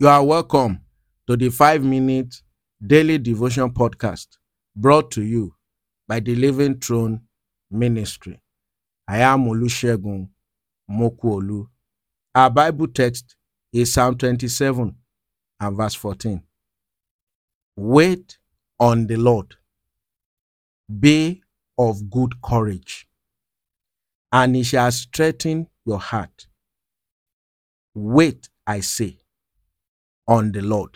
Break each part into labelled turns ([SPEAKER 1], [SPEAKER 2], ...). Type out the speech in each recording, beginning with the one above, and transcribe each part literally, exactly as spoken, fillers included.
[SPEAKER 1] You are welcome to the five minute daily devotion podcast brought to you by the Living Throne Ministry. I am Olusegun Mokuolu. Our Bible text is Psalm twenty-seven and verse fourteen. Wait on the Lord, be of good courage, and he shall strengthen your heart. Wait, I say, on the Lord.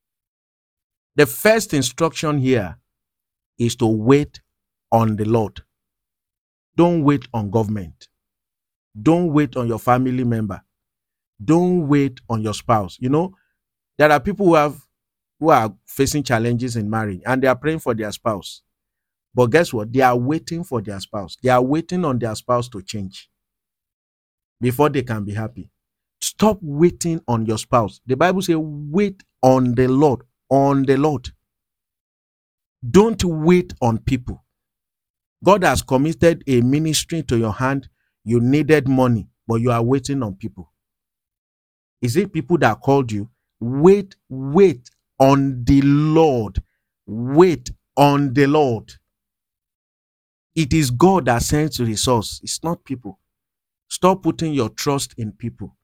[SPEAKER 1] The first instruction here is to wait on the Lord. Don't wait on government. Don't wait on your family member. Don't wait on your spouse. You know, there are people who have who are facing challenges in marriage and they are praying for their spouse. But guess what? They are waiting for their spouse. They are waiting on their spouse to change before they can be happy. Stop waiting on your spouse. The Bible says, wait on the Lord, on the Lord. Don't wait on people. God has committed a ministry to your hand. You needed money, but you are waiting on people. Is it people that called you? Wait, wait on the Lord. Wait on the Lord. It is God that sends the resource. It's not people. Stop putting your trust in people.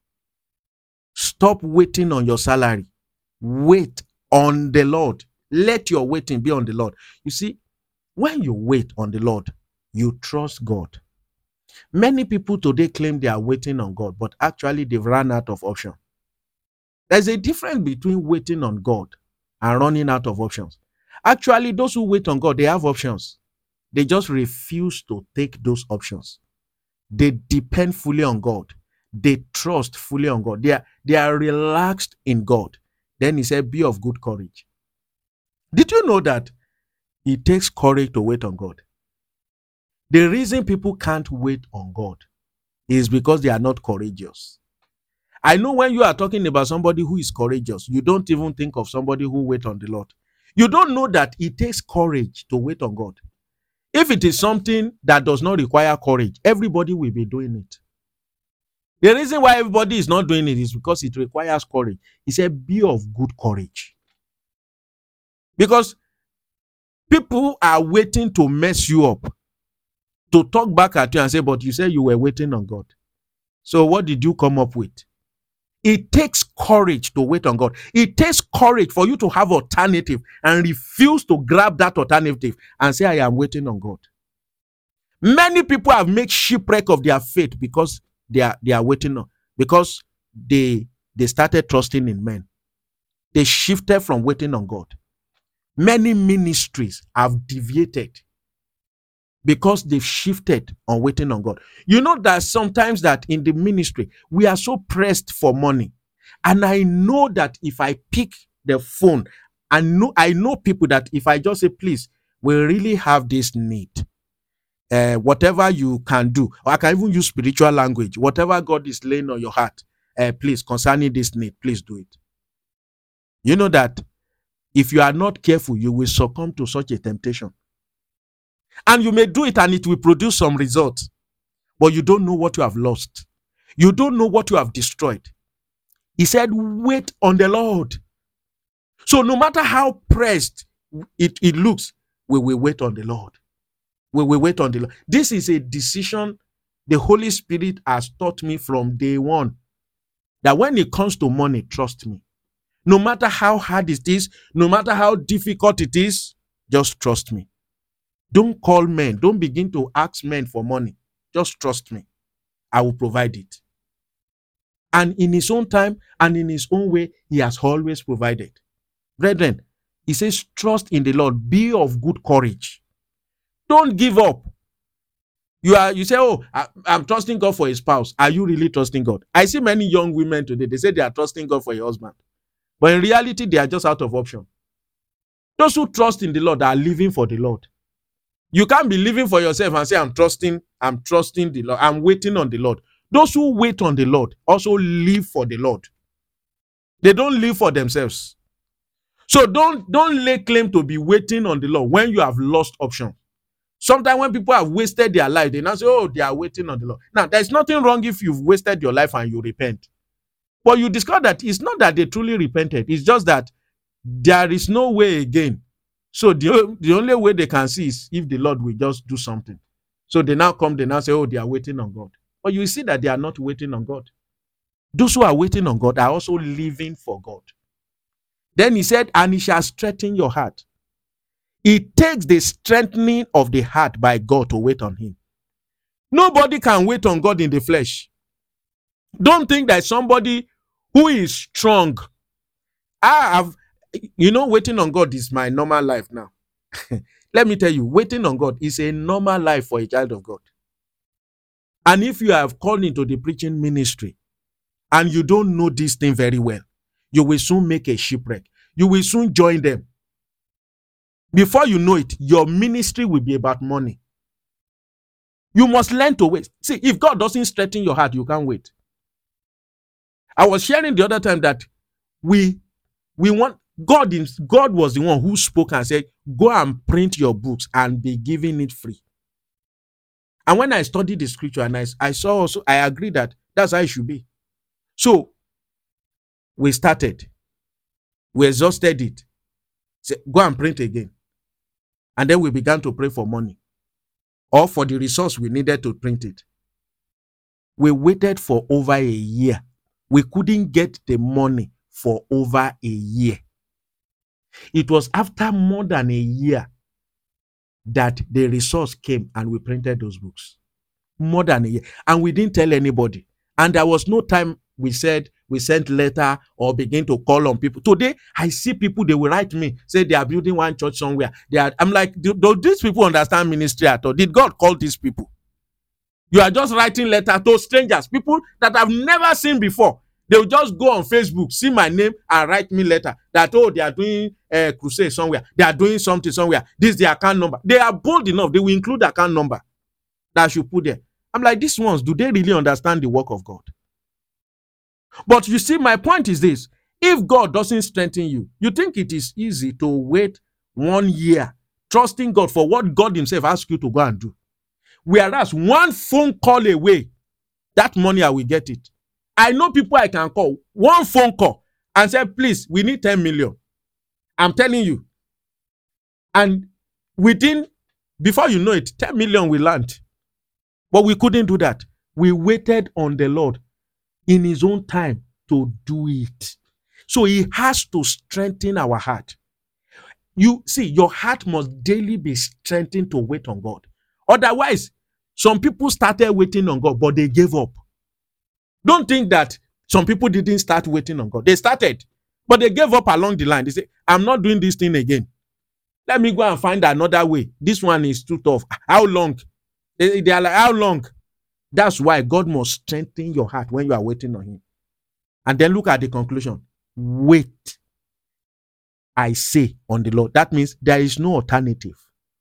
[SPEAKER 1] Stop waiting on your salary. Wait on the Lord. Let your waiting be on the Lord. You see, when you wait on the Lord, you trust God. Many people today claim they are waiting on God, but actually they've run out of options. There's a difference between waiting on God and running out of options. Actually, those who wait on God, they have options. They just refuse to take those options. They depend fully on God. They trust fully on God. They are, they are relaxed in God. Then he said, be of good courage. Did you know that it takes courage to wait on God? The reason people can't wait on God is because they are not courageous. I know when you are talking about somebody who is courageous, you don't even think of somebody who waits on the Lord. You don't know that it takes courage to wait on God. If it is something that does not require courage, everybody will be doing it. The reason why everybody is not doing it is because it requires courage. He said, be of good courage. Because people are waiting to mess you up, to talk back at you and say, but you said you were waiting on God. So what did you come up with? It takes courage to wait on God. It takes courage for you to have alternative and refuse to grab that alternative and say, I am waiting on God. Many people have made shipwreck of their faith because they are, they are waiting on, because they, they started trusting in men. They shifted from waiting on God. Many ministries have deviated because they've shifted on waiting on God. You know that sometimes that in the ministry, we are so pressed for money. And I know that if I pick the phone, I know, I know people that if I just say, please, we really have this need. Uh, whatever you can do, or I can even use spiritual language, whatever God is laying on your heart, uh, please, concerning this need, please do it. You know that if you are not careful, you will succumb to such a temptation. And you may do it and it will produce some results, but you don't know what you have lost. You don't know what you have destroyed. He said, wait on the Lord. So no matter how pressed it, it looks, we will wait on the Lord. We will wait on the Lord. This is a decision the Holy Spirit has taught me from day one, that when it comes to money, trust me. No matter how hard it is, no matter how difficult it is, just trust me. Don't call men. Don't begin to ask men for money. Just trust me. I will provide it. And in his own time and in his own way, he has always provided. Brethren, he says, trust in the Lord. Be of good courage. Don't give up. You are. You say, oh, I, I'm trusting God for a spouse. Are you really trusting God? I see many young women today. They say they are trusting God for a husband. But in reality, they are just out of option. Those who trust in the Lord are living for the Lord. You can't be living for yourself and say, I'm trusting, I'm trusting the Lord. I'm waiting on the Lord. Those who wait on the Lord also live for the Lord. They don't live for themselves. So don't, don't lay claim to be waiting on the Lord when you have lost option. Sometimes when people have wasted their life, they now say, oh, they are waiting on the Lord. Now, there's nothing wrong if you've wasted your life and you repent. But you discover that it's not that they truly repented. It's just that there is no way again. So the, the only way they can see is if the Lord will just do something. So they now come, they now say, oh, they are waiting on God. But you see that they are not waiting on God. Those who are waiting on God are also living for God. Then he said, and he shall strengthen your heart. It takes the strengthening of the heart by God to wait on him. Nobody can wait on God in the flesh. Don't think that somebody who is strong. I have, you know, waiting on God is my normal life now. Let me tell you, waiting on God is a normal life for a child of God. And if you have called into the preaching ministry and you don't know this thing very well, you will soon make a shipwreck. You will soon join them. Before you know it, your ministry will be about money. You must learn to wait. See, if God doesn't strengthen your heart, you can't wait. I was sharing the other time that we we want God. God was the one who spoke and said, "Go and print your books and be giving it free." And when I studied the scripture and I, I saw also, I agree that that's how it should be. So we started, we exhausted it. Say, go and print again. And then we began to pray for money or for the resource we needed to print it. We waited for over a year. We couldn't get the money for over a year. It was after more than a year that the resource came and we printed those books. More than a year. And we didn't tell anybody. And there was no time we said, we sent letter or begin to call on people. Today, I see people, they will write me, say they are building one church somewhere. They are, I'm like, do, do these people understand ministry at all? Did God call these people? You are just writing letter to strangers, people that I've never seen before. They will just go on Facebook, see my name and write me letter that, oh, they are doing a crusade somewhere. They are doing something somewhere. This is the account number. They are bold enough. They will include the account number that I should put there. I'm like, these ones, do they really understand the work of God? But you see, my point is this. If God doesn't strengthen you, you think it is easy to wait one year, trusting God for what God himself asks you to go and do. Whereas one phone call away, that money, I will get it. I know people I can call, one phone call, and say, please, we need ten million. I'm telling you. And within, before you know it, ten million will land. But we couldn't do that. We waited on the Lord in his own time to do it. So he has to strengthen our heart. You see, your heart must daily be strengthened to wait on God. Otherwise, some people started waiting on God, but they gave up. Don't think that some people didn't start waiting on God. They started, but they gave up along the line. They say, I'm not doing this thing again. Let me go and find another way. This one is too tough. How long? They are like, how long? That's why God must strengthen your heart when you are waiting on him. And then look at the conclusion. Wait, I say, on the Lord. That means there is no alternative.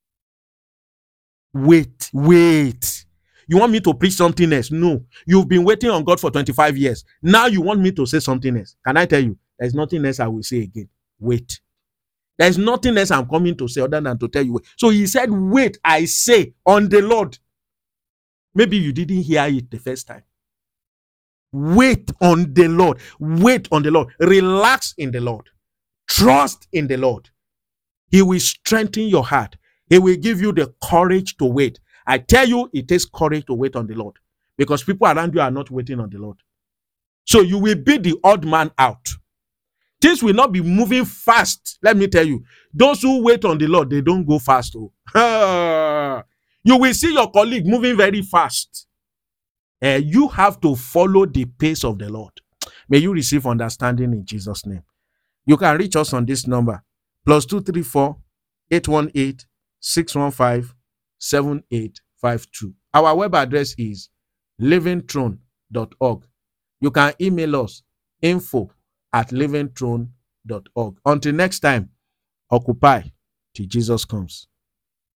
[SPEAKER 1] Wait, wait. You want me to preach something else? No. You've been waiting on God for twenty-five years. Now you want me to say something else. Can I tell you? There's nothing else I will say again. Wait. There's nothing else I'm coming to say other than to tell you. Wait. So he said, wait, I say, on the Lord. Maybe you didn't hear it the first time. Wait on the Lord. Wait on the Lord. Relax in the Lord. Trust in the Lord. He will strengthen your heart. He will give you the courage to wait. I tell you, it takes courage to wait on the Lord because people around you are not waiting on the Lord. So you will be the odd man out. Things will not be moving fast. Let me tell you, those who wait on the Lord, they don't go fast. Oh. You will see your colleague moving very fast. Uh, you have to follow the pace of the Lord. May you receive understanding in Jesus' name. You can reach us on this number, plus two three four, eight one eight, six one five, seven eight five two. Our web address is living throne dot org. You can email us, info at living throne dot org. Until next time, occupy till Jesus comes.